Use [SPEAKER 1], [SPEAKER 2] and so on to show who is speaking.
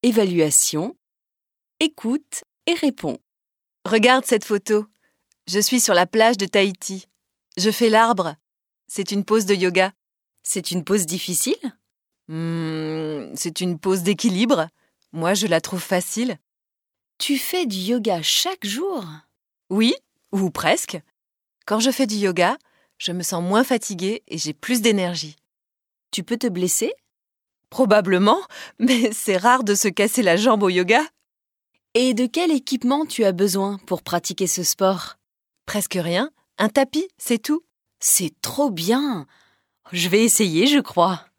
[SPEAKER 1] évaluation, écoute et réponds. Regarde cette photo. Je suis sur la plage de Tahiti. Je fais l'arbre. C'est une pose de yoga. C'est une pose difficile? C'est une pose d'équilibre. Moi, je la trouve facile. Tu fais du yoga chaque jour? Oui, ou presque. Quand je fais du yoga, je me sens moins fatiguée et j'ai plus d'énergie. Tu peux te blesser? Probablement, mais c'est rare de se casser la jambe au yoga. Et de quel équipement tu as besoin pour pratiquer ce sport? Presque rien. Un tapis, c'est tout. C'est trop bien. Je vais essayer, je crois.